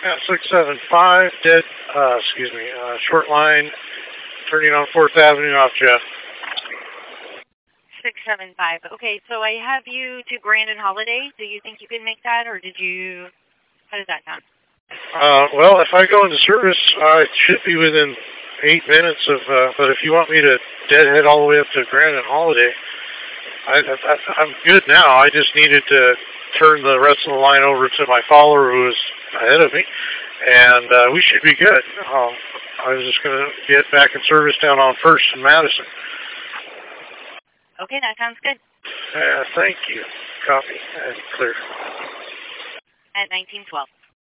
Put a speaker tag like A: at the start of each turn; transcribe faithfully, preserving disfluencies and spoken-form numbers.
A: Yeah, six seven five, dead, uh, excuse me, uh, short line, turning on fourth Avenue off Jeff.
B: six seven five. Okay, so I have you to Grand and Holiday. Do you think you can make that, or did you, how does that sound?
A: Uh, well, if I go into service, I should be within eight minutes of, uh, but if you want me to deadhead all the way up to Grand and Holiday, I, I, I'm good now. I just needed to turn the rest of the line over to my follower who was ahead of me, and uh, we should be good. Um, I was just going to get back in service down on First and Madison.
B: Okay, that sounds good.
A: Uh, thank you. Copy. And clear.
B: At nineteen twelve.